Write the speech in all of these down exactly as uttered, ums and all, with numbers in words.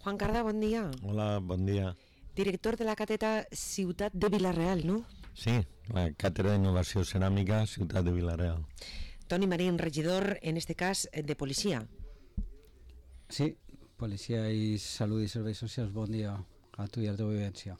Juan Cardà, bon dia. Hola, bon dia. Director de la càtedra Ciutat de Vila-real, no? Sí, la càtedra d'Innovació Ceràmica Ciutat de Vila-real. Toni Marín, regidor, en este cas, de policia. Sí, policia i salut i serveis socials, bon dia a tu i a la teva audiència.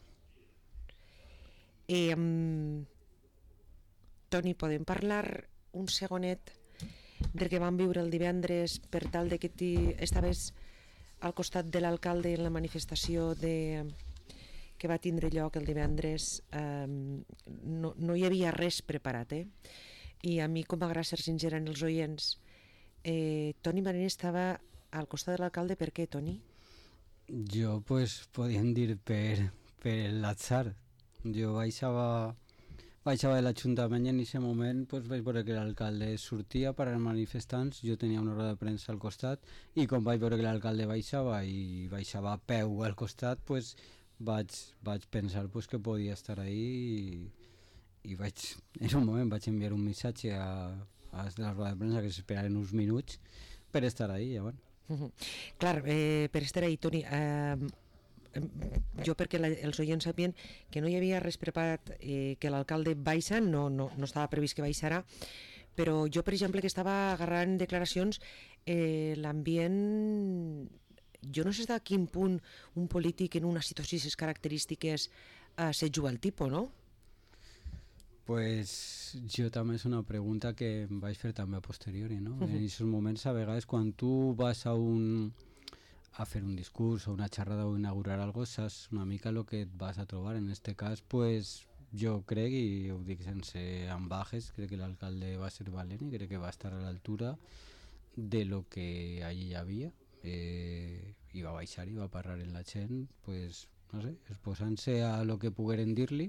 Eh, um, Toni, podem parlar un segonet del que vam viure el divendres per tal de que ti estaves al costat de l'alcalde en la manifestació de, que va tindre lloc el divendres. Um, no, no hi havia res preparat, eh? I a mi, com m'agrada ser sincera en els oients, eh, Toni Marín estava al costat de l'alcalde. Per què, Toni? Jo, pues, podíem dir per, per l'atzar. Jo baixava, baixava de l'Ajuntament i en aquest moment pues, vaig veure que l'alcalde sortia per als manifestants, jo tenia una roda de premsa al costat i com vaig veure que l'alcalde baixava i baixava a peu al costat, pues, vaig, vaig pensar pues, que podia estar ahí i, i vaig, en un moment vaig enviar un missatge a, a la roda de premsa que s'esperaven uns minuts per estar ahí, llavors. Uh-huh. Clar, eh, per estar ahí, Toni, eh, jo perquè la, els oients sabien que no hi havia res preparat, eh, que l'alcalde baixa, no, no, no estava previst que baixarà, però jo, per exemple, que estava agarrant declaracions, eh, l'ambient, jo no sé a quin punt un polític en una situació d'aquestes característiques eh, se juga al tipus, no? Pues jo també és una pregunta que em vaig fer també a posteriori, no? Uh-huh. En aquests moments, a vegades, quan tu vas a un a fer un discurs o una xerrada o inaugurar algo, saps una mica el que et vas a trobar. En este cas, pues, jo crec, i ho dic sense ambajes, crec que l'alcalde va ser valent i crec que va estar a l'altura de lo que allí hi havia, eh, i va baixar i va parlar amb la gent, pues, no sé, exposant-se a lo que pogueren dir-li,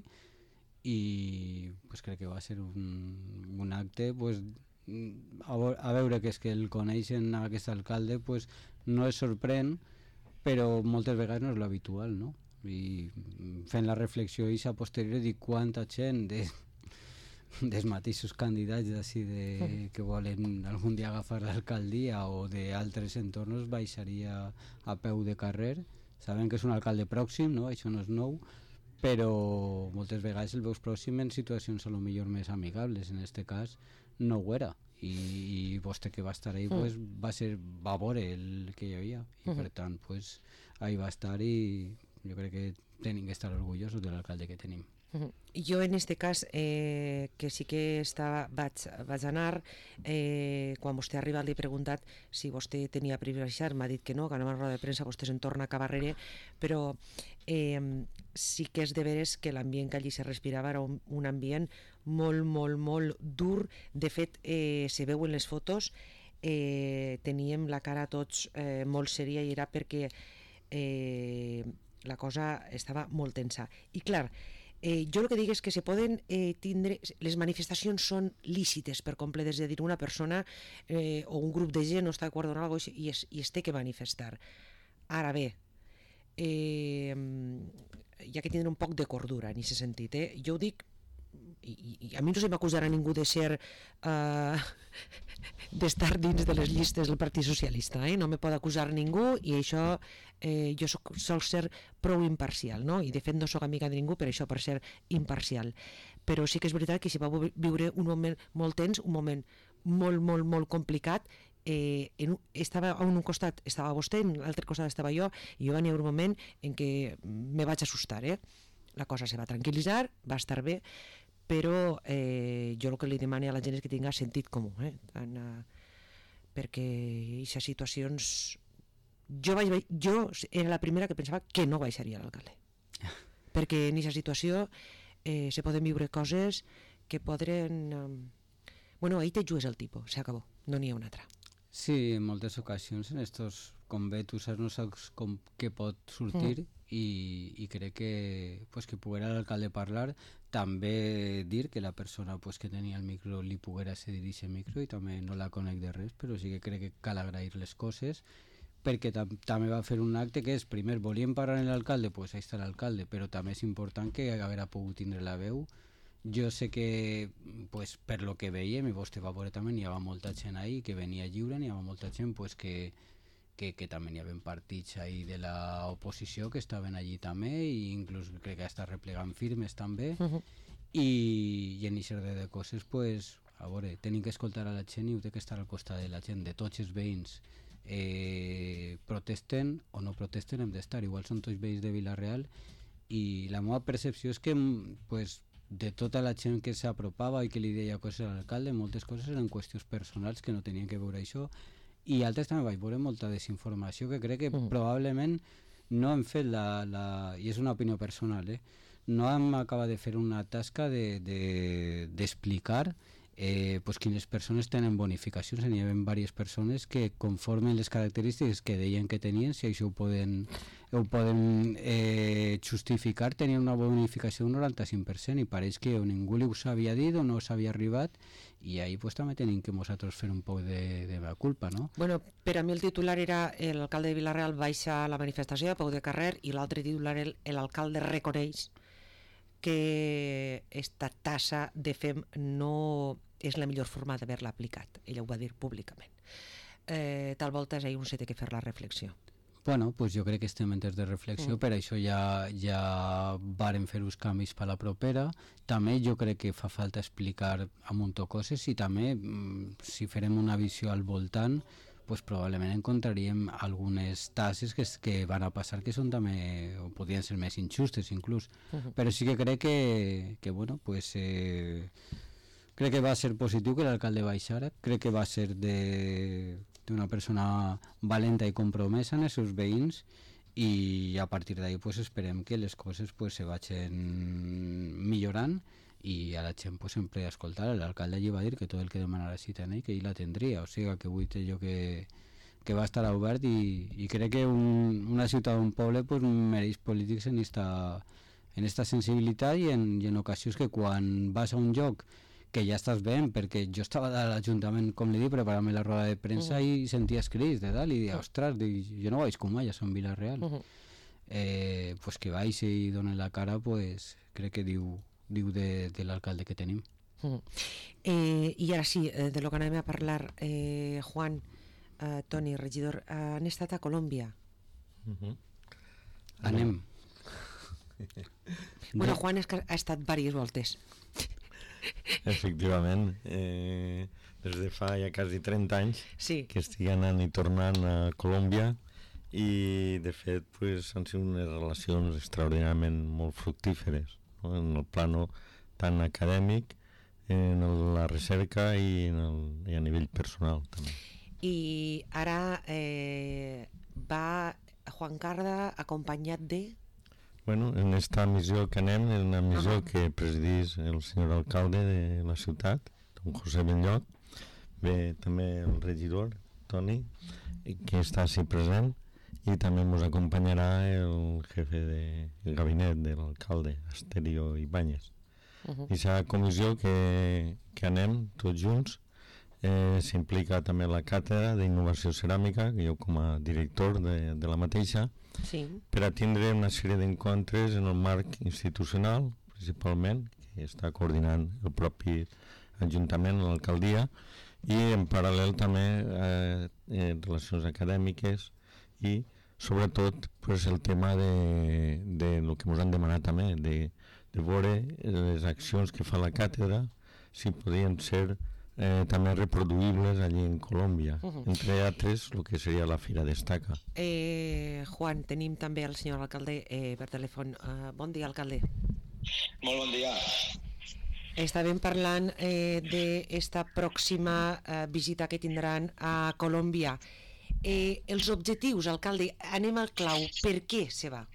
i pues, crec que va ser un, un acte pues, a, a veure que és que el coneixen aquest alcalde pues, no es sorprèn, però moltes vegades no és l'habitual, no? I fent la reflexió i a posteriori dir quanta gent de, dels mateixos candidats d'ací de, que volen algun dia agafar l'alcaldia o d'altres entorns baixaria a peu de carrer, sabem que és un alcalde pròxim, no? Això no és nou, però moltes vegades el veus pròxim en situacions a lo millor més amigables. En este cas no ho era i, i vostè que va estar ahí pues, va ser va veure el que hi havia i per tant pues, ahí va estar i jo crec que tenim que estar orgullosos de l'alcalde que tenim. Uh-huh. Jo en este cas eh, que sí que estava, vaig, vaig anar eh, quan vostè ha arribat li he preguntat si vostè tenia privilegiat, m'ha dit que no, que anava a la roda de premsa, vostè se'n torna a Cabarrere, però eh, sí que és de veres que l'ambient que allí se respirava era un, un ambient molt, molt, molt dur. De fet, eh, se veu en les fotos, eh, teníem la cara tots eh, molt seria i era perquè eh, la cosa estava molt tensa. I clar, Eh, jo el que dic és que se poden eh, tindre, les manifestacions són lícites per complet, és a dir, una persona eh, o un grup de gent no està d'acord amb alguna cosa i es, i es té que manifestar. Ara bé, eh, hi ha que tindre un poc de cordura en aquest sentit, eh? Jo ho dic, i, i a mi no se m'acusarà ningú de ser eh, d'estar dins de les llistes del Partit Socialista, eh? No me pot acusar ningú i això eh, jo soc, sol ser prou imparcial, no? I de fet no soc amiga de ningú per això, per ser imparcial, però sí que és veritat que si va viure un moment molt tens, un moment molt, molt, molt complicat. Eh, en un, estava a un costat estava vostè, en l'altre costat estava jo i jo va haver un moment en què me vaig assustar, eh? La cosa se va tranquil·litzar, va estar bé, però eh, jo el que li demano a la gent és que tinga sentit comú, eh? Tant, eh, perquè aquestes situacions jo, vaig, jo era la primera que pensava que no baixaria l'alcalde perquè en aquesta situació eh, se poden viure coses que podren eh, bueno, ahí te jugues el tipus, s'acabó, no n'hi ha una altra. Sí, en moltes ocasions en estos, com bé tu saps, no saps com què pot sortir, mm. i, i crec que pues, que poguera l'alcalde parlar, també dir que la persona pues, que tenia el micro li poguera cedir aquest micro i també no la conec de res, però sí que crec que cal agrair les coses perquè tam també va fer un acte que és, primer, volíem parlar amb l'alcalde, pues ahí està l'alcalde, però també és important que haguera pogut tindre la veu. Jo sé que pues, per lo que veiem, i vostè va veure també, n'hi havia molta gent ahí que venia lliure, n'hi havia molta gent pues, que, que, que també hi havia partits ahí de l'oposició que estaven allí també, i inclús crec que estan replegant firmes també, uh-huh. i, i en aquest de, de coses, pues, a veure, tenim que escoltar a la gent i ho té que estar al costat de la gent, de tots els veïns. Eh, protesten o no protesten, hem d'estar, igual són tots veïns de Vila-real, i la meva percepció és que, pues, de tota la gent que s'apropava i que li deia coses a l'alcalde, moltes coses eren qüestions personals que no tenien que veure això, i altres també vaig veure molta desinformació que crec que mm. probablement no hem fet la, la... i és una opinió personal, eh? No hem acabat de fer una tasca de, de, d'explicar eh, pues quines persones tenen bonificacions. N'hi havia diverses persones que conformen les característiques que deien que tenien, si això ho poden, ho poden eh, justificar, tenien una bonificació d'un noranta-cinc per cent, i pareix que o ningú li ho s'havia dit o no s'havia arribat, i ahí pues, també tenim que nosaltres fer un poc de, de la culpa, no? Bueno, per a mi el titular era l'alcalde de Vila-real baixa a la manifestació a peu de carrer, i l'altre titular l'alcalde reconeix que esta tassa de F E M no és la millor forma d'haver-la aplicat. Ella ho va dir públicament. Eh, tal volta és ahí on s'ha de fer la reflexió. Bueno, pues jo crec que estem en temps de reflexió, mm. per això ja, ja varen fer uns canvis per la propera. També jo crec que fa falta explicar a munt de coses, i també si farem una visió al voltant, pues probablement encontraríem algunes tasses que, que van a passar que són també, o podrien ser més injustes inclús, uh-huh. però sí que crec que, que bueno, pues eh, crec que va ser positiu que l'alcalde baixara, crec que va ser de d'una persona valenta i compromesa en els seus veïns, i a partir d'ahí pues esperem que les coses pues se vagin millorant, i a la gent pues, sempre escoltar. L'alcalde allí va dir que tot el que demanara cita en ell, que ell la tindria, o sigui que avui té jo que, que va estar obert, i, i crec que un, una ciutat o un poble pues, mereix polítics en esta, en esta sensibilitat, i en, i en ocasions que quan vas a un lloc que ja estàs ben, perquè jo estava a l'Ajuntament, com li dic, preparant-me la roda de premsa, uh-huh. i senties crits de dalt, i dic, ostres, jo no vaig com mai a Sant Vila-real. Uh-huh. Eh, pues que vaig i donen la cara, pues crec que diu diu de, de l'alcalde que tenim. Mm. Eh, I ara sí, eh, de lo que anem a parlar, eh, Juan, eh, Toni, regidor, eh, han estat a Colòmbia? Mm-hmm. Anem. Bueno, Juan és que ha estat diverses voltes. Efectivament, eh, des de fa ja quasi trenta anys sí. que estic anant i tornant a Colòmbia, i de fet pues, han sigut unes relacions extraordinàriament molt fructíferes, no? En el plano tan acadèmic, en el, la recerca i, en el, i a nivell personal també. I ara eh, va Juan Carda acompanyat de... Bueno, en esta missió que anem, és una missió uh-huh. que presidís el senyor alcalde de la ciutat, don José Benlloc, ve també el regidor, Toni, que està així present, i també ens acompanyarà el jefe de el gabinet de l'alcalde, Asterio Ibáñez. Uh-huh. I aquesta comissió que, que anem tots junts, eh, s'implica també la càtedra d'innovació ceràmica, que jo com a director de, de la mateixa, sí. per a tindre una sèrie d'encontres en el marc institucional, principalment, que està coordinant el propi Ajuntament, l'alcaldia, i en paral·lel també eh, eh, relacions acadèmiques, i sobretot pues, el tema de, de lo que ens han demanat també, de, de veure les accions que fa la càtedra, si podien ser eh, també reproduïbles allí en Colòmbia, uh-huh. entre altres el que seria la Fira Destaca. Eh, Juan, tenim també el senyor alcalde eh, per telèfon. Uh, bon dia, alcalde. Molt bon dia. Estàvem parlant eh, d'esta pròxima eh, visita que tindran a Colòmbia. Eh, els objectius, alcalde, anem al clau. Per què se va?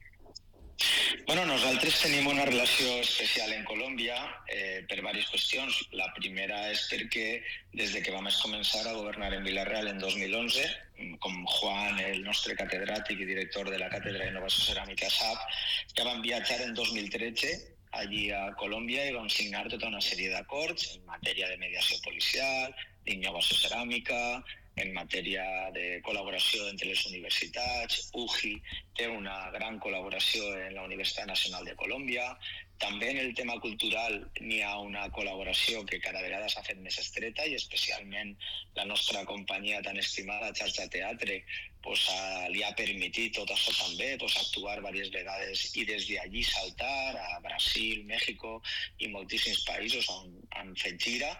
Bueno, nosaltres tenim una relació especial en Colòmbia eh, per diverses qüestions. La primera és perquè des de que vam començar a governar en Vila-real en dos mil onze, com Juan, el nostre catedràtic i director de la Càtedra d'Innovació Ceràmica, sap, ja vam viatjar en dos mil tretze allí a Colòmbia i vam signar tota una sèrie d'acords en matèria de mediació policial, d'innovació ceràmica, en matèria de col·laboració entre les universitats, U J I té una gran col·laboració en la Universitat Nacional de Colòmbia. També en el tema cultural n'hi ha una col·laboració que cada vegada s'ha fet més estreta i especialment la nostra companyia tan estimada, Xarxa Teatre, pues, uh, li ha permitit tot això també, pues, actuar diverses vegades i des d'allí saltar a Brasil, Mèxic i moltíssims països on han fet gira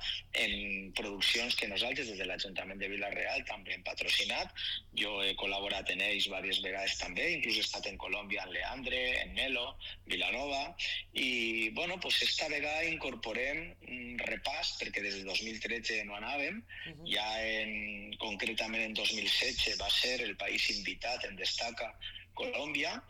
en produccions que nosaltres des de l'Ajuntament de Vila-real també hem patrocinat. Jo he col·laborat en ells diverses vegades també, inclús he estat en Colòmbia en Leandre, en Melo, Vilanova, i bueno, pues esta vegada incorporem un repàs, perquè des de dos mil tretze no anàvem, uh-huh. ja en, concretament en dos mil setze va ser el país invitat en Destaca Colòmbia,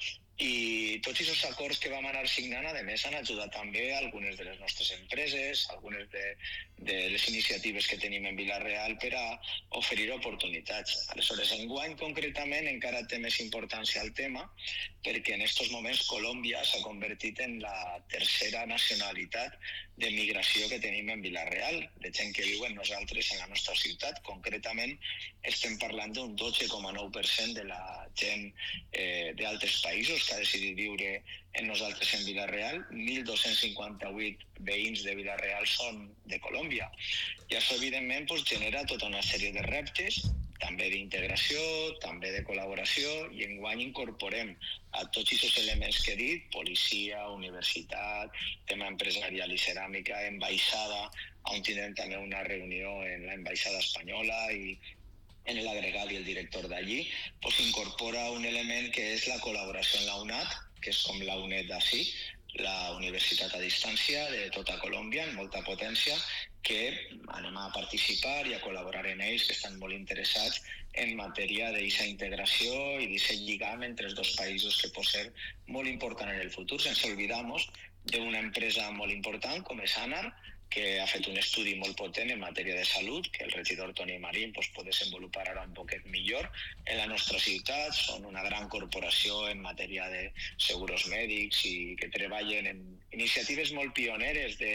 i tots aquests acords que vam anar signant, a més, han ajudat també a algunes de les nostres empreses, algunes de, de les iniciatives que tenim en Vila-real per a oferir oportunitats. Aleshores, enguany, concretament, encara té més importància el tema, perquè en aquests moments Colòmbia s'ha convertit en la tercera nacionalitat de migració que tenim en Vila-real, de gent que viu en nosaltres, en la nostra ciutat. Concretament, estem parlant d'un dotze coma nou per cent de la gent eh, d'altres països que ha decidit viure en nosaltres en Vila-real. mil dos-cents cinquanta-vuit veïns de Vila-real són de Colòmbia. I això, evidentment, doncs, genera tota una sèrie de reptes, també d'integració, també de col·laboració, i enguany incorporem a tots aquests elements que he dit, policia, universitat, tema empresarial i ceràmica, ambaixada, on tindrem també una reunió en l'ambaixada espanyola i en l'agregat i el director d'allí, pues incorpora un element que és la col·laboració en la U N A D, que és com la U N E D d'ací, la Universitat a Distància de tota Colòmbia, amb molta potència, que anem a participar i a col·laborar en ells, que estan molt interessats en matèria d'aquesta integració i d'aquest lligam entre els dos països que pot ser molt important en el futur, sense oblidar-nos d'una empresa molt important com és ANAR, que ha fet un estudi molt potent en matèria de salut, que el regidor Toni Marín pues, pot desenvolupar ara un poquet millor en la nostra ciutat. Són una gran corporació en matèria de seguros mèdics i que treballen en iniciatives molt pioneres de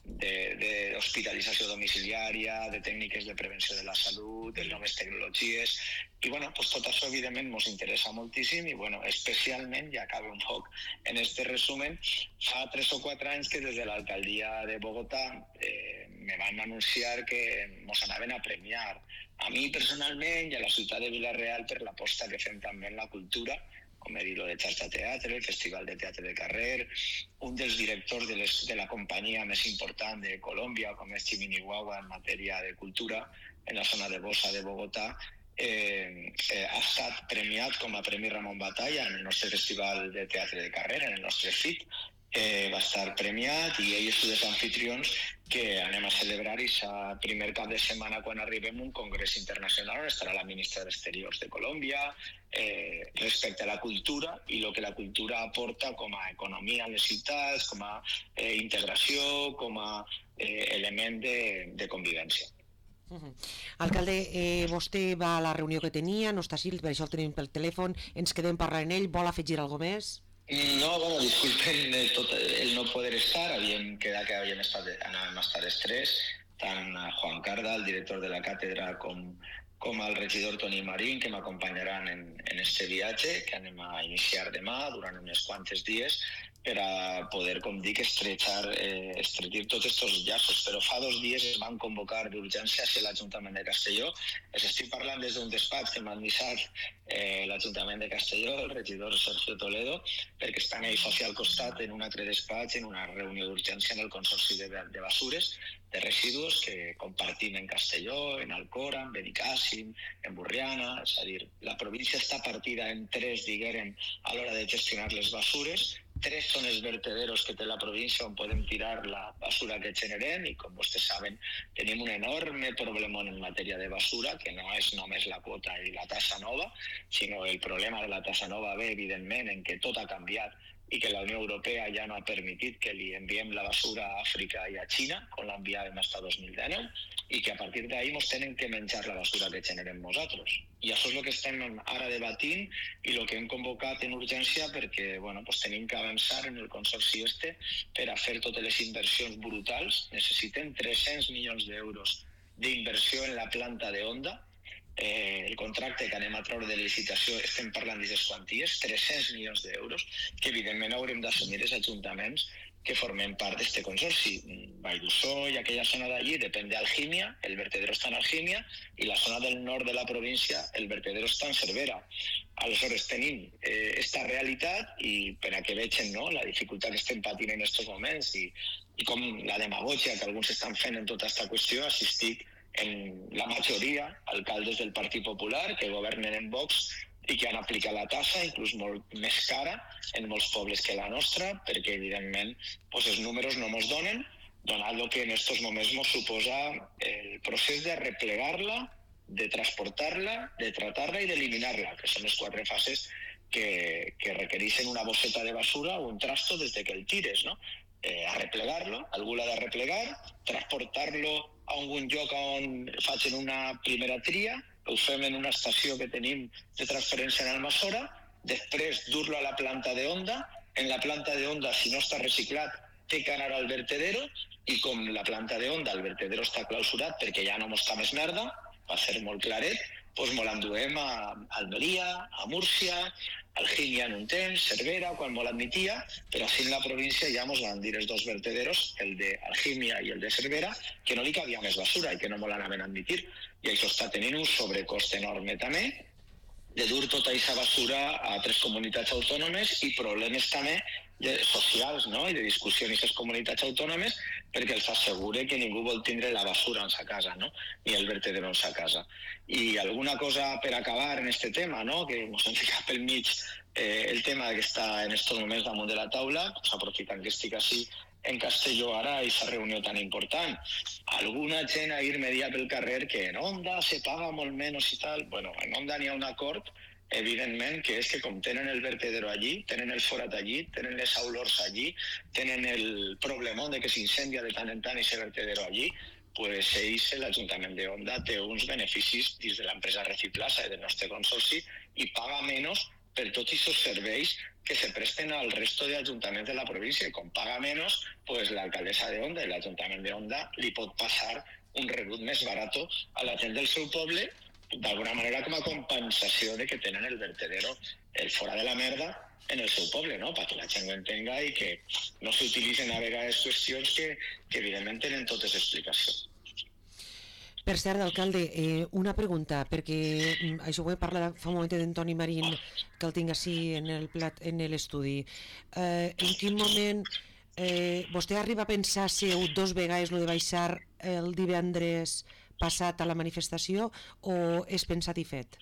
d'hospitalització domiciliària, de tècniques de prevenció de la salut, de noves tecnologies. I bueno, pues tot això evidentment ens interessa moltíssim i bueno, especialment, ja acabo un poc en este resumen, fa tres o quatre anys que des de l'alcaldia de Bogotà eh, me van anunciar que ens anaven a premiar a mi personalment i a la ciutat de Vila-real per l'aposta que fem també en la cultura, com he dit, lo de Xarxa Teatre, el Festival de Teatre de Carrer, un dels directors de, les, de la companyia més important de Colòmbia, com és Chiminiguagua en matèria de cultura, en la zona de Bosa de Bogotà, eh, eh, ha estat premiat com a Premi Ramon Batalla en el nostre Festival de Teatre de Carrer, en el nostre F I T. Eh, va estar premiat i ells són els anfitrions que anem a celebrar aquest primer cap de setmana quan arribem a un congrés internacional on estarà la ministra d'Exteriors de Colòmbia eh, respecte a la cultura i el que la cultura aporta com a economia en les ciutats, com a eh, integració, com a eh, element de, de convivència. Uh-huh. Alcalde, eh, vostè va a la reunió que tenia, no està així, per això el tenim pel telèfon, ens quedem parlant en ell, vol afegir alguna més? No, bueno, disculpen el, tot, el no poder estar, havíem quedat que havíem estat, anàvem a estar els tres, tant Juan Carda, el director de la càtedra, com, com el regidor Toni Marín, que m'acompanyaran en, en este viatge, que anem a iniciar demà durant uns quantes dies, per a poder, com dic, estrechar, eh, estretir tots aquests llaços. Però fa dos dies es van convocar d'urgència a l'Ajuntament de Castelló. Es estic parlant des d'un despatx que m'han deixat eh, l'Ajuntament de Castelló, el regidor Sergio Toledo, perquè estan ells al costat en un altre despatx, en una reunió d'urgència en el Consorci de, de Basures, de residus que compartim en Castelló, en Alcora, en Benicàssim, en Burriana. És a dir, la província està partida en tres, diguem, a l'hora de gestionar les basures. Tres són els vertederos que té la província on podem tirar la basura que generem i, com vostès saben, tenim un enorme problema en matèria de basura, que no és només la quota i la tassa nova, sinó el problema de la tassa nova ve, evidentment, en què tot ha canviat i que la Unió Europea ja no ha permitit que li enviem la basura a Àfrica i a Xina, com l'enviàvem fins a dos mil dinou, i que a partir d'ahir ens tenen que menjar la basura que generem nosaltres. I això és el que estem ara debatint i el que hem convocat en urgència perquè bueno, pues tenim que avançar en el consorci este per a fer totes les inversions brutals. Necessitem tres-cents milions d'euros d'inversió en la planta de Onda eh, el contracte que anem a treure de licitació, estem parlant d'aquestes quanties, tres-cents milions d'euros, que evidentment haurem d'assumir els ajuntaments que formem part d'aquest consorci. Vall d'Ussó i aquella zona d'allí depèn d'Algímia, el vertedero està en Algímia, i la zona del nord de la província, el vertedero està en Cervera. Aleshores tenim eh, esta realitat i per a que vegin, no, la dificultat que estem patint en aquests moments i, i com la demagogia que alguns estan fent en tota aquesta qüestió, assistic en la majoria alcaldes del Partit Popular que governen en Vox i que han aplicat la tassa, inclús molt més cara en molts pobles que la nostra, perquè evidentment doncs, els números no ens donen, donat el que en aquests moments ens suposa el procés de replegar-la, de transportar-la, de tratar-la i d'eliminar-la, que són les quatre fases que, que requereixen una bosseta de basura o un trasto des de que el tires, no? Eh, a replegar-lo, algú l'ha de replegar, transportar-lo a algun lloc on facin una primera tria, ho fem en una estació que tenim de transferència en Almassora, després dur-lo a la planta de onda, en la planta de onda, si no està reciclat, té que anar al vertedero, i com la planta de onda, el vertedero està clausurat perquè ja no mos està més merda, va ser molt claret, doncs mos l'enduem a Almeria, a Múrcia, Algímia en un temps, Cervera, quan mos l'admitia, però així en la província ja mos van dir els dos vertederos, el de Algímia i el de Cervera, que no li cabia més basura i que no mos l'anaven a admitir. I això està tenint un sobrecost enorme també, de dur tota aquesta basura a altres comunitats autònomes i problemes també de, socials, no? I de discussió en aquestes comunitats autònomes, perquè els assegure que ningú vol tindre la basura en sa casa, no? Ni el vertedero en sa casa. I alguna cosa per acabar en este tema, no? Que ens hem ficat pel mig eh, el tema que està en estos moments damunt de la taula, pues aprofitant que estic així en Castelló ara a aquesta reunió tan important. Alguna gent ha irmediat pel carrer que en Onda se paga molt menys i tal. Bueno, en Onda n'hi ha un acord, evidentment, que és que com tenen el vertedero allí, tenen el forat allí, tenen les olors allí, tenen el problemón de que s'incendia de tant en tant aquest vertedero allí, pues ells, l'Ajuntament de Onda, té uns beneficis dins de l'empresa Reciplasa i del nostre consorci i paga menys per tots aquests serveis que se presten al resto de ajuntaments de la província. I com paga menys, pues l'alcaldessa de Onda i l'Ajuntament de Onda li pot passar un rebut més barat a la gent del seu poble, d'alguna manera com a compensació de que tenen el vertedero, el fora de la merda, en el seu poble, no? Perquè la gent ho entenga i que no s'utilitzen a vegades qüestions que, que evidentment tenen totes explicacions. Per cert, alcalde, eh, una pregunta, perquè això ho he parlat fa un moment d'en Toni Marín, que el tinc així en el plat, en l'estudi. Eh, en quin moment eh, vostè arriba a pensar si heu dos vegades lo de baixar el divendres passat a la manifestació o és pensat i fet?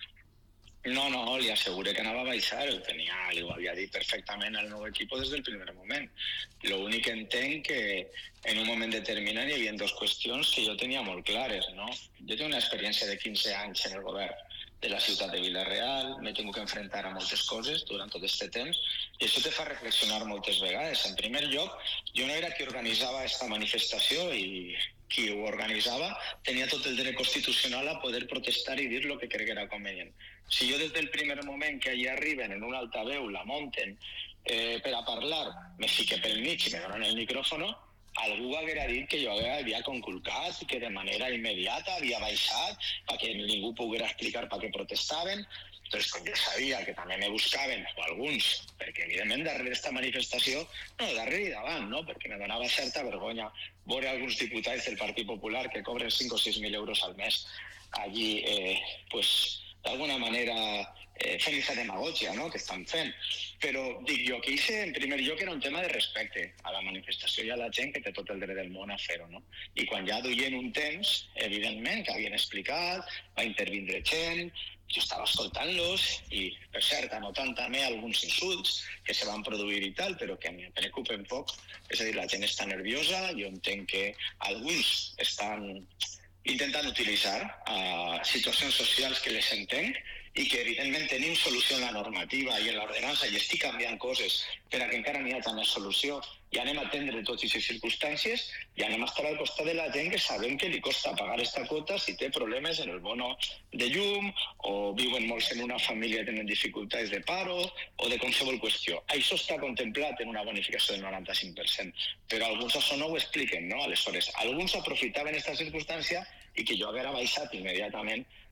No, no, li asseguré que anava a baixar, ho tenia, li ho havia dit perfectament al nou equip des del primer moment. L'únic que entenc que en un moment determinat hi havia dues qüestions que jo tenia molt clares, no? Jo tinc una experiència de quinze anys en el govern de la ciutat de Vila-real, m'he tingut que enfrontar a moltes coses durant tot aquest temps i això te fa reflexionar moltes vegades. En primer lloc, jo no era qui organitzava aquesta manifestació i qui ho organitzava tenia tot el dret constitucional a poder protestar i dir el que crec que era convenient. Si jo des del primer moment que allà arriben en un altaveu, la munten eh, per a parlar, me fique pel mig i me donen el micròfono, algú haguera dit que jo havia conculcat, que de manera immediata havia baixat perquè ningú poguera explicar per què protestaven. Entonces, com jo sabia que també me buscaven, o alguns, perquè evidentment darrere d'esta manifestació, no, darrere i davant, no? Perquè me donava certa vergonya veure alguns diputats del Partit Popular que cobren cinc o sis mil euros al mes allí, eh, pues, d'alguna manera eh, fent aquesta demagogia, no?, que estan fent. Però dic jo que hice, en primer lloc, era un tema de respecte a la manifestació i a la gent que té tot el dret del món a fer-ho, no? I quan ja duien un temps, evidentment, que havien explicat, va intervindre gent, jo estava escoltant-los i, per cert, anotant també alguns insults que se van produir i tal, però que em preocupen poc. És a dir, la gent està nerviosa, jo entenc que alguns estan intentant utilitzar uh, situacions socials que les entenc i que evidentment tenim solució en la normativa i en l'ordenança i estic canviant coses per a que encara n'hi hagi més solució i anem a atendre totes aquestes circumstàncies i anem a estar al costat de la gent que sabem que li costa pagar aquesta quota si té problemes en el bono de llum o viuen molts en una família i tenen dificultats de paro o de qualsevol qüestió. Això està contemplat en una bonificació del noranta-cinc per cent, però alguns això no ho expliquen, no? Aleshores, alguns aprofitaven aquesta circumstància i que jo haguera baixat immediatament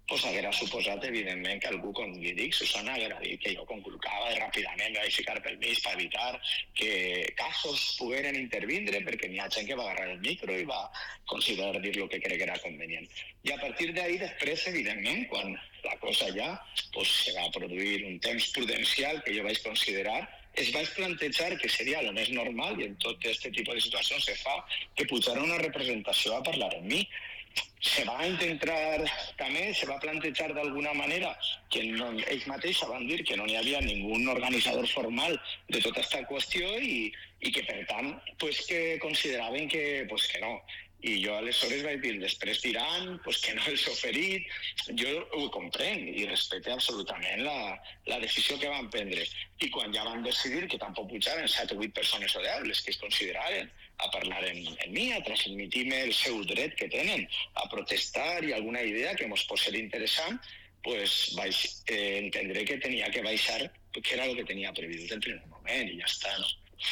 pues haguera suposat, evidentment, que algú, com li dic, Susana, haguera dit que jo conculcava i ràpidament vaig ficar permís per evitar que casos pogueren intervindre, perquè n'hi ha gent que va agarrar el micro i va considerar dir el que crec que era convenient. I a partir d'ahir, després, evidentment, quan la cosa ja pues, se va produir un temps prudencial que jo vaig considerar, es vaig plantejar que seria el més normal, i en tot aquest tipus de situacions se fa, que pujara una representació a parlar amb mi. Se va intentar també, se va plantejar d'alguna manera que no, ells mateixos van dir que no hi havia ningú organitzador formal de tota aquesta qüestió i, i que per tant pues, que consideraven que, pues, que no. I jo aleshores vaig dir, després diran pues, que no els he oferit. Jo ho comprenc i respecte absolutament la, la decisió que van prendre. I quan ja van decidir que tampoc pujaven set o vuit persones o deu, les que es consideraven a parlar en, en mi, a transmitir-me el seu dret que tenen a protestar i alguna idea que ens pot ser interessant, pues vaig eh, entendre que tenia que baixar, que era el que tenia previst del primer moment i ja està, no?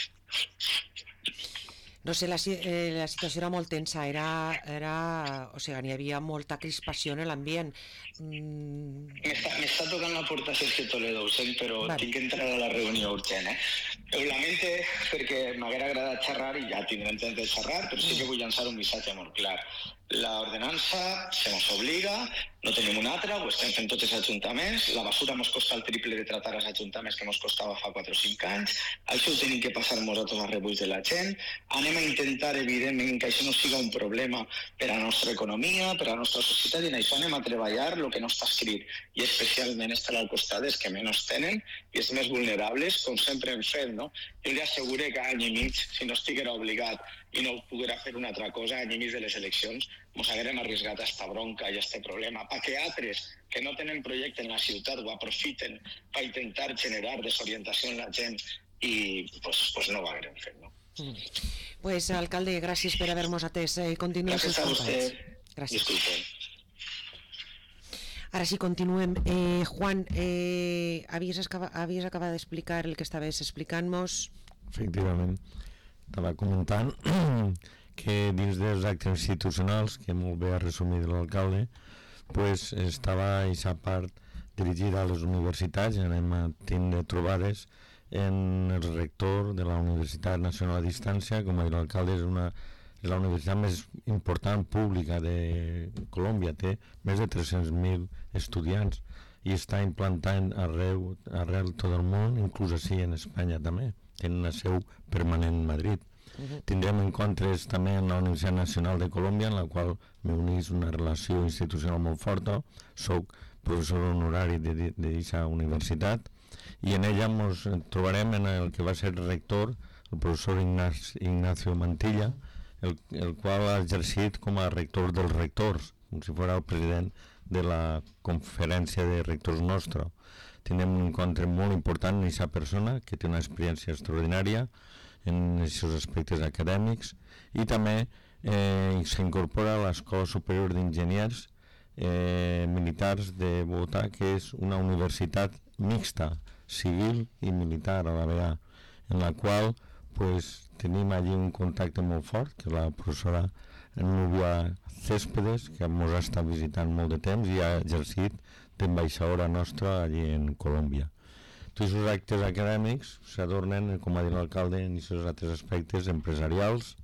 No sé, la, eh, la situació era molt tensa, era, era, o sigui, hi havia molta crispació en l'ambient. Mm. M'està tocant la porta Sergio Toledo, ho sent, però vale. Tinc que entrar a la reunió urgent, eh? Ho lamento perquè m'haguera agradat xerrar i ja tindrem temps de xerrar, però sí que vull llançar un missatge molt clar. L'ordenança se nos obliga, no tenim una altra, ho estem fent tots els ajuntaments, la basura ens costa el triple de tratar els ajuntaments que ens costava fa quatre o cinc anys, això ho tenim que passar nosaltres a rebuig de la gent, anem a intentar, evidentment, que això no siga un problema per a la nostra economia, per a la nostra societat, i en això anem a treballar el que no està escrit, i especialment estar al costat dels que menys tenen i els més vulnerables, com sempre hem fet, no? Jo li asseguré que any i mig, si no estiguera obligat i no poguera fer una altra cosa, any i mig de les eleccions, ens haguérem arriesgat a esta bronca i a este problema, perquè altres que no tenen projecte en la ciutat ho aprofiten per intentar generar desorientació en la gent i pues, pues no ho haguérem fet, no? Mm. Pues, alcalde, gràcies per haver-nos atès. Eh, continuem. Gràcies a vostè. Gràcies. Disculpen. Ara sí, continuem. Eh, Juan, eh, havies, havies acabat d'explicar el que estaves explicant-nos? Efectivament. Estava comentant que dins dels actes institucionals, que molt bé ha resumit l'alcalde, pues estava aquesta part dirigida a les universitats, i anem a tindre trobades en el rector de la Universitat Nacional a Distància. Com ha dit l'alcalde, és, una, és la universitat més important pública de Colòmbia, té més de tres-cents mil estudiants i està implantant arreu, arreu tot el món, inclús així en Espanya també. Tenen una seu permanent en Madrid. Uh-huh. Tindrem encontres també en la Universitat Nacional de Colòmbia, en la qual m'unís una relació institucional molt forta. Soc professor honorari d'aquesta universitat i en ella ens trobarem en el que va ser rector, el professor Ignacio Mantilla, el, el qual ha exercit com a rector dels rectors, com si fos el president de la conferència de rectors nostra. Tindrem un encontre molt important en aquesta persona, que té una experiència extraordinària en aquests aspectes acadèmics, i també eh, s'incorpora a l'Escola Superior d'Enginyers eh, Militars de Bogotà, que és una universitat mixta, civil i militar a la vegada, en la qual pues, tenim allí un contacte molt fort, que és la professora Núbia Céspedes, que ens ha estat visitant molt de temps i ha exercit d'ambaixadora nostra allí en Colòmbia. Tots els actes acadèmics s'adornen, com ha dit l'alcalde, en aquests altres aspectes empresarials,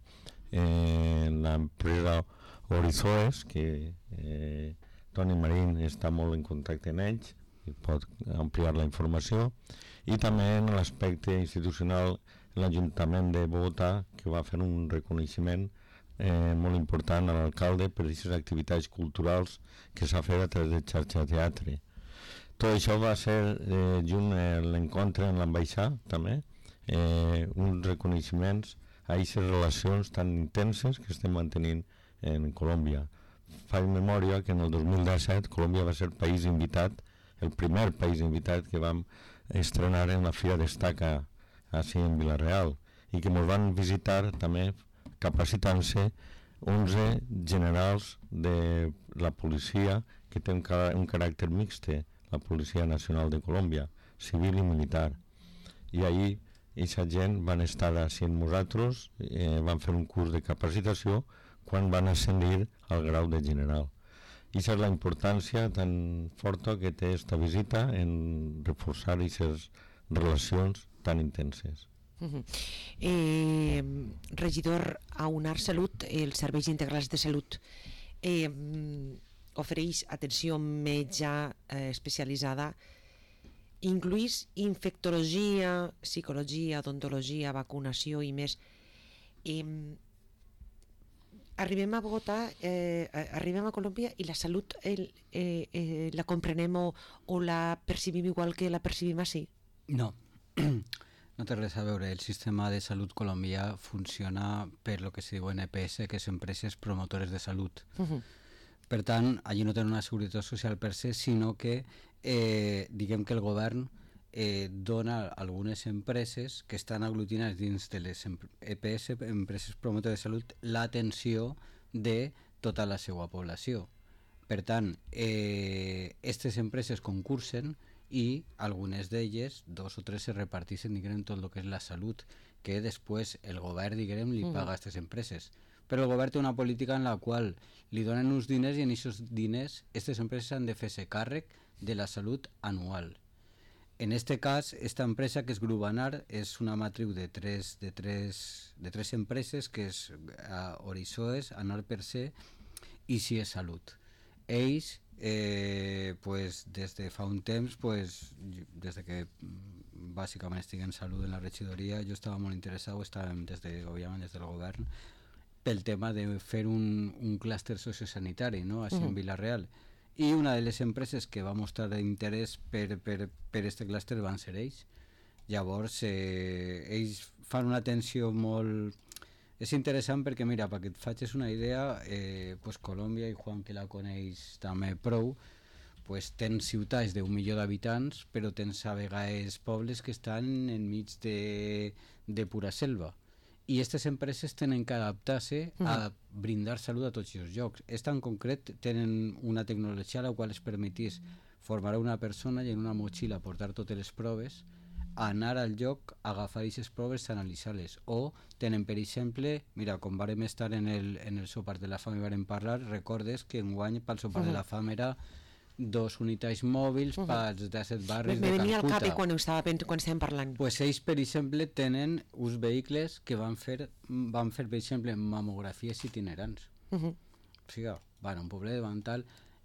eh, l'empresa Orizoes, que eh, Toni Marín està molt en contacte amb ells i pot ampliar la informació, i també en l'aspecte institucional l'Ajuntament de Bogotà, que va fer un reconeixement eh, molt important a l'alcalde per aquestes activitats culturals que s'ha fet a través de xarxa de teatre. Tot això va ser eh, junt a l'encontre en l'ambaixada també, eh, uns reconeixements a aquestes relacions tan intenses que estem mantenint en Colòmbia. Faig memòria que en el dos mil disset Colòmbia va ser el país invitat, el primer país invitat que vam estrenar en la Fira Destaca així en Vila-real, i que ens van visitar també capacitant-se onze generals de la policia que té un, car un caràcter mixte, la Policia Nacional de Colòmbia, civil i militar. I ahir aquesta gent van estar així amb nosaltres, eh, van fer un curs de capacitació quan van ascendir al grau de general. I aquesta és la importància tan forta que té esta visita en reforçar aquestes relacions tan intenses. Uh-huh. eh, regidor, a UNAR Salut, els serveis integrals de salut eh, ofereix atenció metge eh, especialitzada, incluís infectologia, psicologia, odontologia, vacunació i més. Eh, arribem a Bogotà, eh, arribem a Colòmbia i la salut el, eh, eh, la comprenem o, o la percibim igual que la percibim així? No, no té res a veure. El sistema de salut colombià funciona per lo que se diu N P S, que és empreses promotores de salut. Uh-huh. Per tant, allí no tenen una seguretat social per se, sinó que eh, diguem que el govern eh, dona a algunes empreses que estan aglutinades dins de les E P S, empreses promotores de salut, l'atenció de tota la seva població. Per tant, aquestes eh, empreses concursen i algunes d'elles, dos o tres, se reparteixen, diguem, tot el que és la salut, que després el govern, diguem, li paga a aquestes empreses. Però el govern té una política en la qual li donen uns diners i en aquests diners aquestes empreses han de fer-se càrrec de la salut anual. En este cas, esta empresa, que és Grubanar, és una matriu de tres, de tres, de tres empreses, que és uh, Orisoes, Anar per se i Si és Salut. Ells, eh, pues, des de fa un temps, pues, des de que bàsicament estic en salut en la regidoria, jo estava molt interessat, estàvem des de, òbviament des del govern, pel tema de fer un, un clúster sociosanitari, no?, així uh-huh. en Vila-real. I una de les empreses que va mostrar interès per, per, per este clúster van ser ells. Llavors, eh, ells fan una atenció molt... És interessant perquè, mira, perquè et facis una idea, eh, pues Colòmbia, i Juan, que la coneix també prou, pues tens ciutats d'un milió d'habitants, però tens a vegades pobles que estan enmig de, de pura selva. I aquestes empreses tenen que adaptar-se a brindar salut a tots els llocs. Esta en concret tenen una tecnologia a la qual es permetís formar una persona i en una motxilla portar totes les proves, anar al lloc, agafar aquestes proves i analitzar-les. O tenen, per exemple, mira, com vàrem estar en el, en el sopar de la fam i vàrem parlar, recordes que enguany pel sopar uh-huh. de la fam era dos unitats mòbils uh-huh. pels disset barris me de Calcuta. Me venia al cap quan, estava, quan estàvem parlant. Pues ells, per exemple, tenen uns vehicles que van fer, van fer per exemple, mamografies itinerants. Uh-huh. O sigui, van a un poblet, van tal...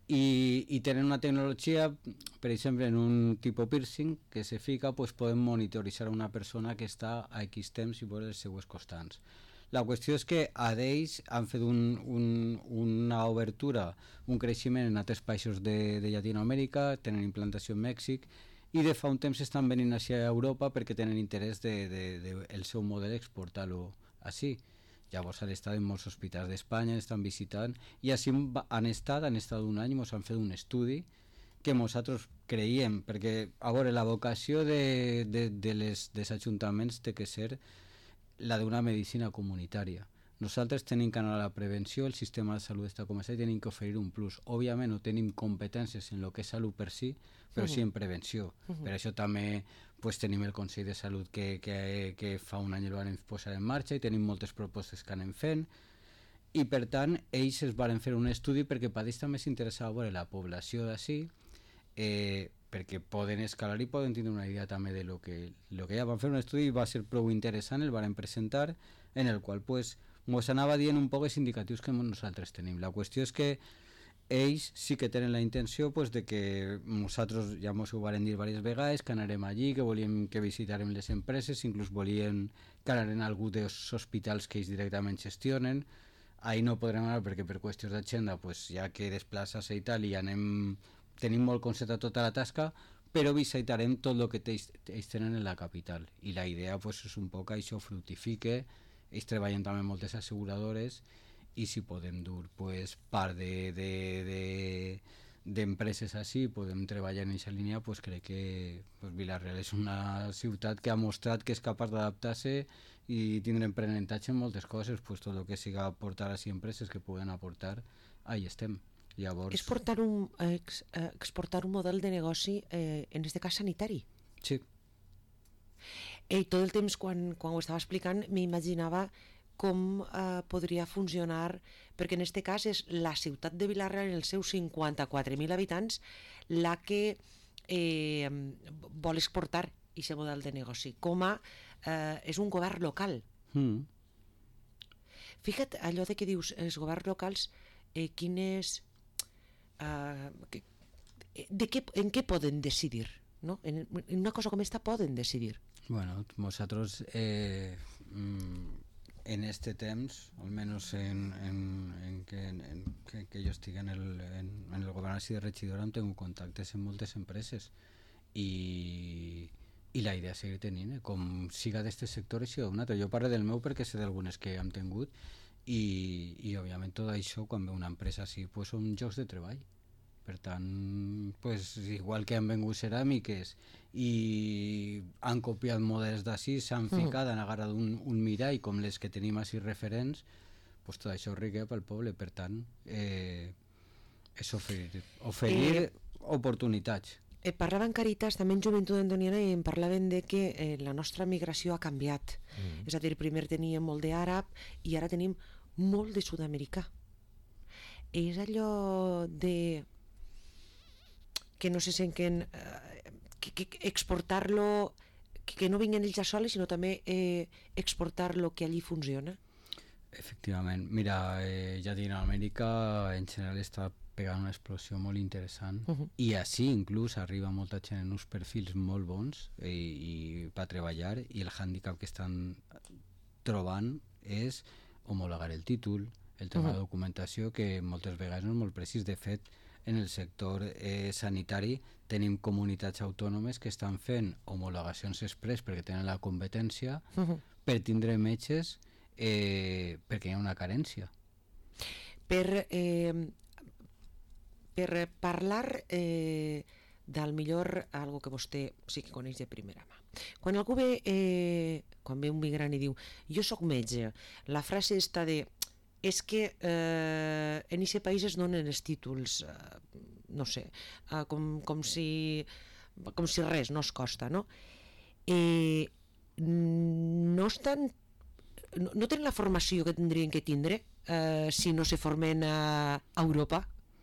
I, i tenen una tecnologia, per exemple, en un tipus piercing que se fica, pues poden monitoritzar una persona que està a X temps i veure els seues constants. La qüestió és que a d'ells han fet un, un, una obertura, un creixement en altres països de, de Llatinoamèrica, tenen implantació en Mèxic i de fa un temps estan venint a Europa perquè tenen interès de, de, de, de el seu model exportar-lo així. Llavors han estat en molts hospitals d'Espanya, estan visitant i així han estat, han estat un any i ens han fet un estudi que nosaltres creiem, perquè a veure, la vocació de, de, de les, dels ajuntaments té que ser la d'una medicina comunitària. Nosaltres tenim que anar a la prevenció, el sistema de salut està començant i tenim que oferir un plus. Òbviament no tenim competències en el que és salut per si, però sí en prevenció. Uh-huh. Per això també pues, tenim el Consell de Salut que, que, que fa un any el van posar en marxa i tenim moltes propostes que anem fent i per tant ells es van fer un estudi perquè per ells també s'interessava veure la població d'ací eh, perquè poden escalar i poden tenir una idea també de lo que, lo que ja van fer un estudi i va ser prou interessant, el van presentar en el qual pues, ens anava dient un poc els indicatius que nosaltres tenim. La qüestió és que ells sí que tenen la intenció pues, de que nosaltres ja ens ho vam dir diverses vegades, que anarem allí, que volíem que visitarem les empreses, inclús volien que anarem a algú dels hospitals que ells directament gestionen. Ahí no podrem anar perquè per qüestions d'agenda pues, ja que desplaça-se i tal i anem, tenim molt concentrat tota la tasca, però visitarem tot el que ells, ells tenen en la capital i la idea pues, és un poc que això fructifique. Ells treballen també moltes asseguradores i si podem dur pues, part de, de, de, d'empreses així, podem treballar en aquesta línia, pues, crec que pues, Vila-real és una ciutat que ha mostrat que és capaç d'adaptar-se i tindre emprenentatge en moltes coses, pues, tot el que siga aportar així empreses que poden aportar, ahí estem. Llavors... Exportar un, ex, exportar un model de negoci, eh, en aquest cas sanitari. Sí. I tot el temps, quan, quan ho estava explicant, m'imaginava com eh, podria funcionar, perquè en aquest cas és la ciutat de Vila-real en els seus cinquanta-quatre mil habitants la que eh, vol exportar aquest model de negoci. Com a eh, és un govern local. Mm. Fija't allò de que dius els governs locals, eh, quines eh, que, de què, en què poden decidir, no? En, en una cosa com esta poden decidir. Bueno, nosaltres eh, en este temps, almenys en, en, en, que, en que, que jo estic en el, en, en el govern de regidora, hem tingut contactes amb moltes empreses i, i la idea és seguir tenint, eh? Com siga d'aquest sector i siga d'un altre. Jo parlo del meu perquè sé d'algunes que hem tingut i, i òbviament tot això, quan ve una empresa així, pues, són llocs de treball. Per tant, pues, igual que han vengut ceràmiques i han copiat models d'ací, s'han ficat, han agarrat un, un mirall com les que tenim així referents, pues, tot això riquet pel poble. Per tant, eh, és oferir, oferir eh, oportunitats. Eh, parlaven Caritas, també en Joventut Antoniana, i em parlaven de que eh, la nostra migració ha canviat. Mm. És a dir, primer teníem molt d'àrab i ara tenim molt de sud-americà. És allò de que no se senten eh, que, que exportar-lo, que, que no vinguin ells a soles, sinó també eh, exportar lo que allí funciona. Efectivament. Mira, eh, Llatinoamèrica en general està pegant una explosió molt interessant uh-huh. i així inclús arriba molta gent en uns perfils molt bons i, i per treballar, i el hàndicap que estan trobant és homologar el títol, el tema uh-huh. de documentació, que moltes vegades no és molt precís. De fet, en el sector eh, sanitari tenim comunitats autònomes que estan fent homologacions express perquè tenen la competència uh-huh. per tindre metges eh, perquè hi ha una carència. Per, eh, per parlar eh, del millor algo que vostè sí que coneix de primera mà. Quan algú ve, eh, quan ve un migrant i diu jo sóc metge, la frase està de és que eh, en aquest país es donen els títols, eh, no sé, eh, com, com, si, com si res, no es costa, no? Eh, no estan, no, no tenen la formació que tindrien que tindre eh, si no se formen a Europa?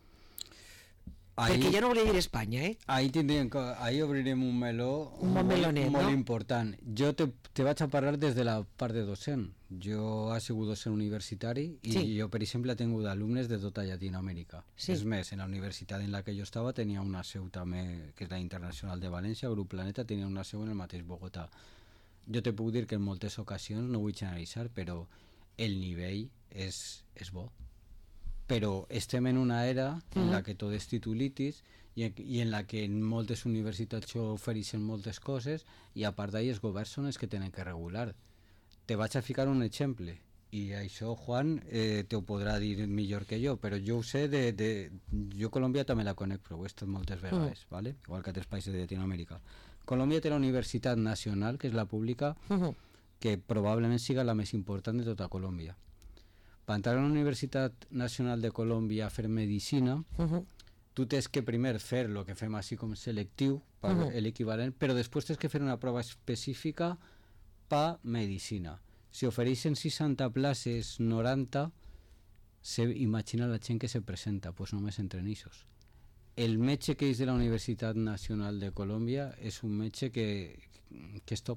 Ahí, perquè ja no volia dir Espanya, eh? Ahí, tindríem, ahí obrirem un meló un molt, melonet, molt no? important. Jo te, te vaig a parlar des de la part de docent. Jo he sigut docent universitari i sí. jo, per exemple, he tingut alumnes de tota Llatinoamèrica. Sí. És més, en la universitat en la que jo estava tenia una seu també, que és la Internacional de València, Grup Planeta, tenia una seu en el mateix Bogotà. Jo te puc dir que en moltes ocasions, no vull generalitzar, però el nivell és, és bo. Però estem en una era en la que tot és titulitis i, i en la que en moltes universitats ofereixen moltes coses i a part d'ahir els governs són els que tenen que regular. Te vaig a ficar un exemple i això Juan eh, te ho podrà dir millor que jo, però jo ho sé de, de... jo Colòmbia també la conec, però ho he estat moltes vegades, uh-huh. ¿vale? Igual que altres països de Llatinoamèrica. Colòmbia té la Universitat Nacional, que és la pública, uh-huh. que probablement siga la més important de tota Colòmbia. Per entrar a la Universitat Nacional de Colòmbia a fer medicina, uh-huh. tu tens que primer fer el que fem així com selectiu, per uh-huh. l'equivalent, però després tens que fer una prova específica per medicina. Si ofereixen seixanta places, noranta, se imagina la gent que se presenta, doncs només entren eixos. El metge que és de la Universitat Nacional de Colòmbia és un metge que, que és top.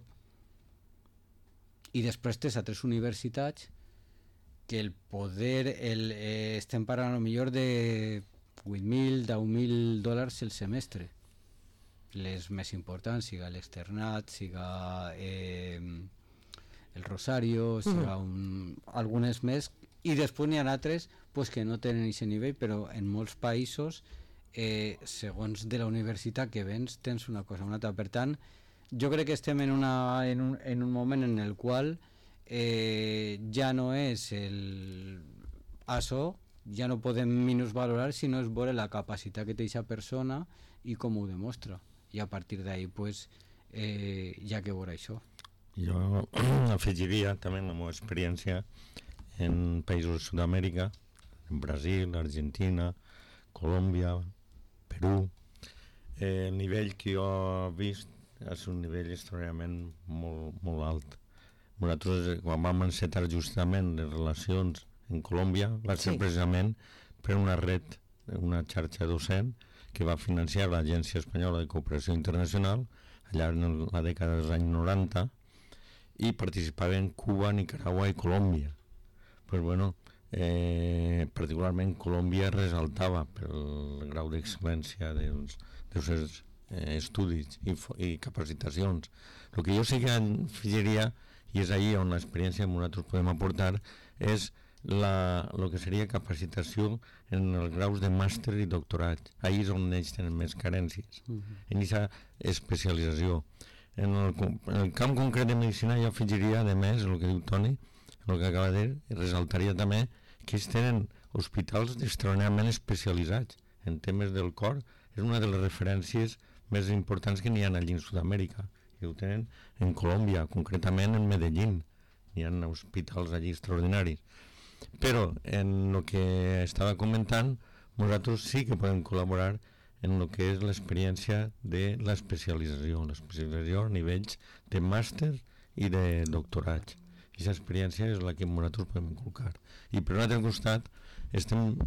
I després tens altres universitats que el poder, el, eh, estem parlant millor de vuit mil, deu mil dòlars el semestre. Les més importants, siga l'externat, siga eh, el Rosario, siga un, algunes més, i després n'hi ha altres pues, que no tenen aquest nivell, però en molts països, eh, segons de la universitat que vens, tens una cosa o una altra. Per tant, jo crec que estem en, una, en, un, en un moment en el qual Eh, ja no és el això, ja no podem minusvalorar, sinó és veure la capacitat que té aquesta persona i com ho demostra, i a partir d'ahí pues, eh, ja que veure això. Jo afegiria també la meva experiència en països de Sud-amèrica, en Brasil, Argentina, Colòmbia, Perú. Eh, el nivell que jo he vist és un nivell extraordinàriament molt, molt alt. Nosaltres, quan vam encetar justament les relacions en Colòmbia, va ser Sí. precisament per una red, una xarxa docent que va financiar l'Agència Espanyola de Cooperació Internacional allà en la dècada dels anys noranta, i participava en Cuba, Nicaragua i Colòmbia. Pues bueno, eh, particularment Colòmbia resaltava pel grau d'excel·lència dels, dels seus eh, estudis i, i capacitacions. El que jo sí que afegiria, i és ahí on l'experiència que nosaltres podem aportar, és la, el que seria capacitació en els graus de màster i doctorat. Ahí és on ells tenen més carències, uh -huh. en aquesta especialització. En el, en el camp concret de medicina jo afegiria, a més, el que diu Toni, el que acaba de dir, i resaltaria també que ells tenen hospitals extraordinàriament especialitzats en temes del cor. És una de les referències més importants que n'hi ha allí en Sud-amèrica, i ho tenen en Colòmbia, concretament en Medellín. Hi ha hospitals allí extraordinaris. Però en el que estava comentant, nosaltres sí que podem col·laborar en el que és l'experiència de l'especialització, l'especialització a nivells de màster i de doctorat. I aquesta experiència és la que nosaltres podem inculcar. I per un altre costat, estem,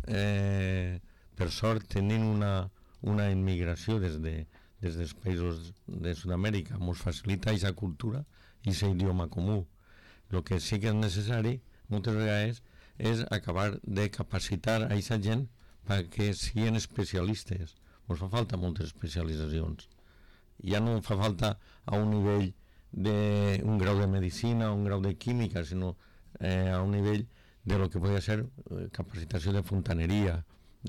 eh, per sort, tenint una, una immigració des, de, des dels països de Sud-amèrica. Ens facilita aquesta cultura i aquest idioma comú. El que sí que és necessari, moltes vegades, és acabar de capacitar a aquesta gent perquè siguin especialistes. Ens fa falta moltes especialitzacions. Ja no fa falta a un nivell d'un grau de medicina, un grau de química, sinó eh, a un nivell de lo que podria ser eh, capacitació de fontaneria,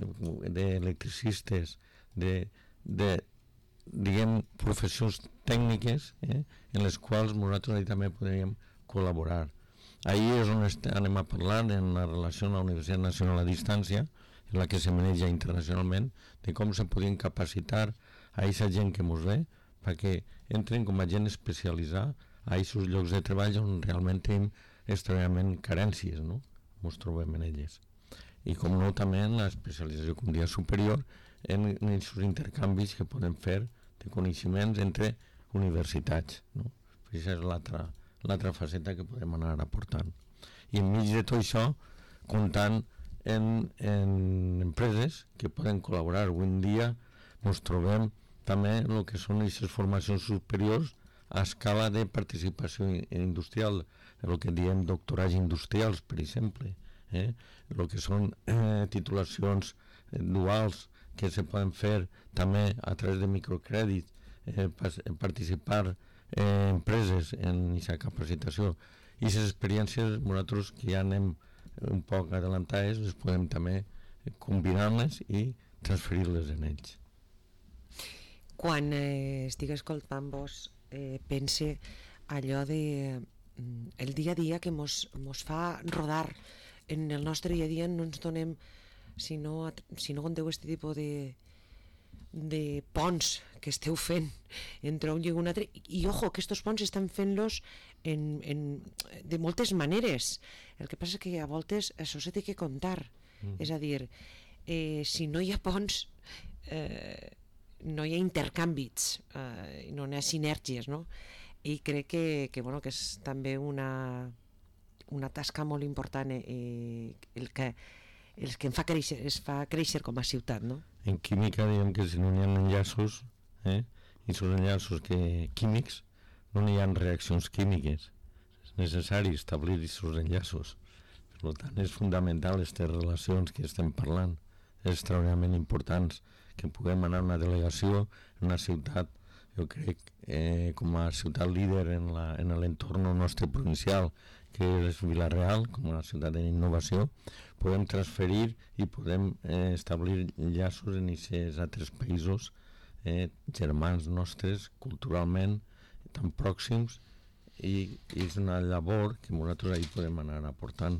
d'electricistes, de, de, diguem, professions tècniques eh, en les quals nosaltres també podríem col·laborar. Ahir és on anem a parlar en la relació amb la Universitat Nacional a Distància, en la que se maneja internacionalment, de com se podien capacitar a aquesta gent que ens ve perquè entren com a gent especialitzada a aquests llocs de treball on realment tenim extraordinàriament carències, no? Ens trobem en elles. I com no, també en l'especialització com dia superior en aquests intercanvis que podem fer de coneixements entre universitats, no? Aquesta és l'altra l'altra faceta que podem anar aportant. I enmig de tot això, comptant en, en empreses que poden col·laborar. Avui en dia ens trobem també el que són aquestes formacions superiors a escala de participació industrial, el que diem doctorats industrials, per exemple, eh? el que són eh, titulacions duals que se poden fer també a través de microcrèdit, eh, participar Eh, empreses en aquesta capacitació. I aquestes experiències nosaltres que ja anem un poc adelantades les podem també combinar-les i transferir-les en ells. Quan eh, estic escoltant vos eh, pense allò de mm, el dia a dia que mos, mos fa rodar en el nostre dia a dia. No ens donem, si no, si no conteu aquest tipus de de ponts que esteu fent entre un i un altre, i ojo, que estos ponts estan fent-los en, en, de moltes maneres. El que passa és que a voltes això se té que comptar, mm. és a dir, eh, si no hi ha ponts eh, no hi ha intercanvis, eh, no hi ha sinergies, no? I crec que, que, bueno, que és també una, una tasca molt important, eh, el que els que em fa créixer, es fa créixer com a ciutat, no? En química diem que si no hi ha enllaços, eh, i són enllaços que, químics, no hi ha reaccions químiques. És necessari establir aquests enllaços. Per tant, és fundamental aquestes relacions que estem parlant. És extraordinàriament importants que puguem anar a una delegació en una ciutat, jo crec, eh, com a ciutat líder en, la, en l'entorn nostre provincial, que és Vila-real, com a ciutat d'innovació, podem transferir i podem eh, establir llaços en aquests altres països eh, germans nostres, culturalment, tan pròxims, i, i és una labor que nosaltres ahir podem anar aportant.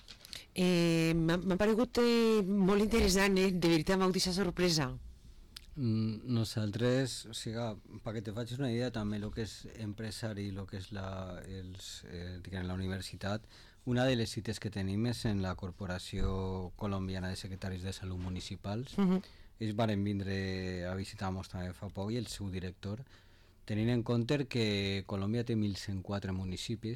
Eh, M'ha paregut eh, molt interessant, eh? De veritat m'ha deixat sorpresa. Mm, nosaltres, o sigui, perquè te facis una idea també el que és empresari i el que és la, els, eh, diguem, la universitat, una de les cites que tenim és en la Corporació Colombiana de Secretaris de Salut Municipals. Uh-huh. Ells varen vindre a visitar-nos també fa poc, i el seu director, tenint en compte que Colòmbia té mil cent quatre municipis,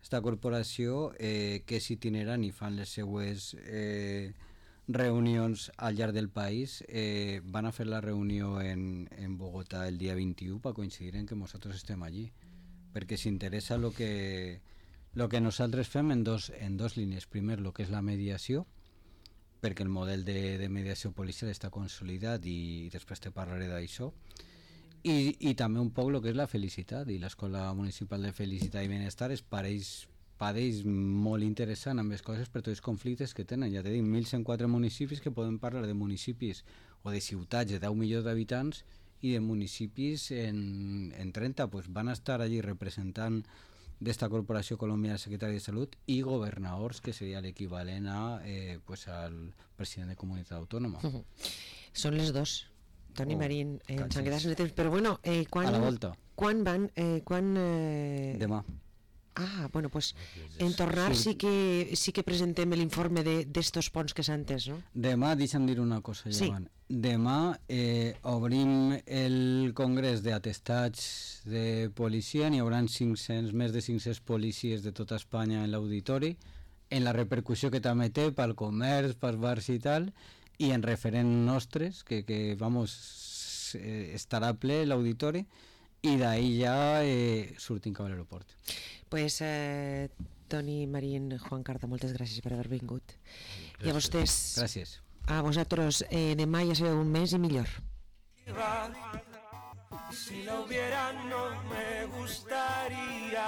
esta corporació eh, que és itinerant i fan les seues eh, reunions al llarg del país. Eh, van a fer la reunió en, en Bogotà el dia vint-i-u per coincidir en que nosaltres estem allí, perquè s'interessa el que, lo que nosaltres fem en dos, en dos línies. Primer, el que és la mediació, perquè el model de, de mediació policial està consolidat i després te parlaré d'això. I, i també un poc el que és la felicitat, i l'Escola Municipal de Felicitat i Benestar es pareix, pareix molt interessant amb les coses per tots els conflictes que tenen. Ja te dic, mil cent quatre municipis, que podem parlar de municipis o de ciutats de deu milions d'habitants i de municipis en, en trenta, pues van estar allí representant d'esta corporació colombiana, secretari de Salut, i governadors, que seria l'equivalent a, eh, pues al president de comunitat autònoma. Uh -huh. Són les dos. Toni Oh, Marín, eh, ens gràcies. han quedat sense temps, però bueno, eh, quan, A la volta. quan van, eh, quan... Eh... Demà. Ah, bueno, pues en tornar sí que, sí que presentem l'informe d'estos ponts que s'han entès, no? Demà, deixa'm dir una cosa, Sí. Joan. Demà eh, obrim el congrés d'atestats de policia, n'hi haurà cinc-cents, més de cinc-cents policies de tota Espanya en l'auditori, en la repercussió que també té pel comerç, pels bars i tal, i en referents nostres, que, que vamos, eh, estarà ple l'auditori, i d'ahir ja eh, sortim cap a l'aeroport. Pues eh, Toni Marín, Juan Carta, moltes gràcies per haver vingut. Gràcies. I a vostès, Gràcies. a vosaltres, eh, demà ja sabeu un mes i millor. Si la hubiera no me gustaría.